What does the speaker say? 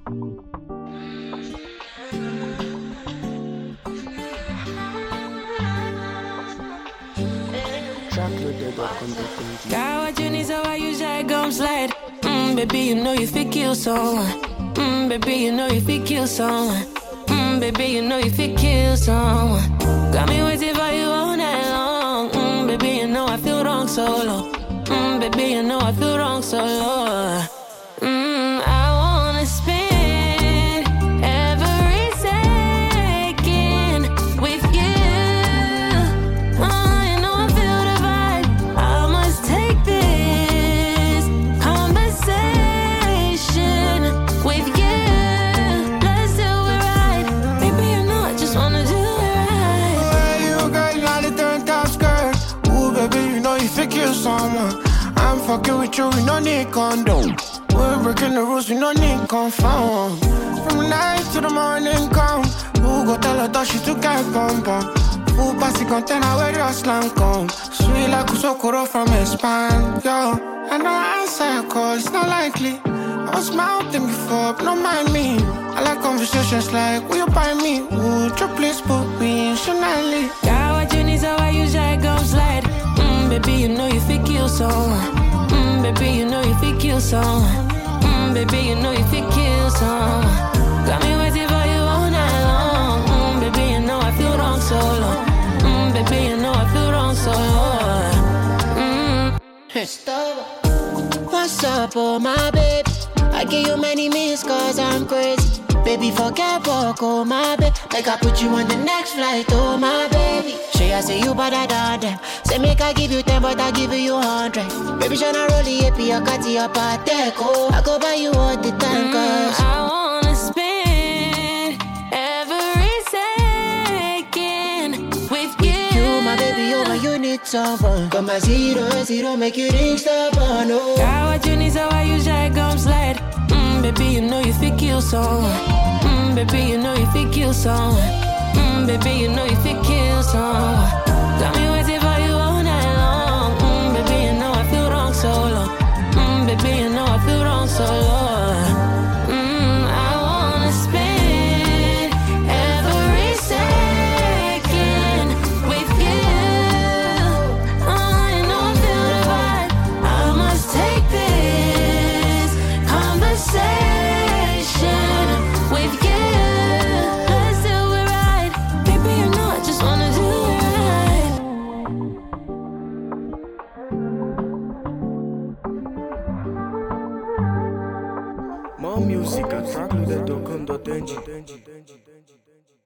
Got what you need, so I use that gum slide. Baby, you know you fit kill someone. Baby, you know you fit kill someone. Baby, you know you fit kill someone. Got me waiting for you all night long. Baby, you know I feel wrong so low. Baby, you know I feel wrong so low. I wanna spend every second with you. You know I feel the vibe. I must take this conversation with you. Let's do it right. Baby, you know I just wanna do it right. Hey, you girl, you got the turned up skirt. Ooh, baby, you know you fit kill someone. I'm fucking with you, we no need condom. We're breaking the rules, we no need confound. From night to the morning come. Who go tell her that she took a bum bum? Who pass the container where your slang come? Sweet like Usokoro from Spain, yo. I know I answer your call, it's not likely. I was mounting before, but don't mind me. I like conversations like, will you buy me? Would you please put me in Chanel? Got what you need, so I use that gum slide. Baby, you know you fit kill someone. Baby, you know you fit kill someone. Baby, you know you fit kill someone. Got me waiting for you all night long. Baby, you know I feel wrong so low. Baby, you know I feel wrong so low. Stop. What's up, oh my baby? I give you many missed cause I'm crazy. Baby, forget walk, oh my baby. Make I put you on the next flight, oh my baby. Say I say you better than them. Say make I give you 10, but I give you 100. Baby, shana roll the AP, I got you up at Deco. I go buy you all the time, cause I wanna spend every second with you. You, my baby, over you need someone. Come my 0-0, make you ring stop on, oh. Got what you need, so I use that gum slide. Baby, you know you fit kill someone. Baby, you know you fit kill someone. Baby, you know you fit kill someone. Got me waiting for you all night long. Baby, you know I feel wrong so low. Baby, you know I feel wrong so low. I wanna spend every second with you. You know I feel the vibe. I must take this conversation with you. Let's do it right. Baby, you know I just wanna do it right. More music at trackloaded.com.ng.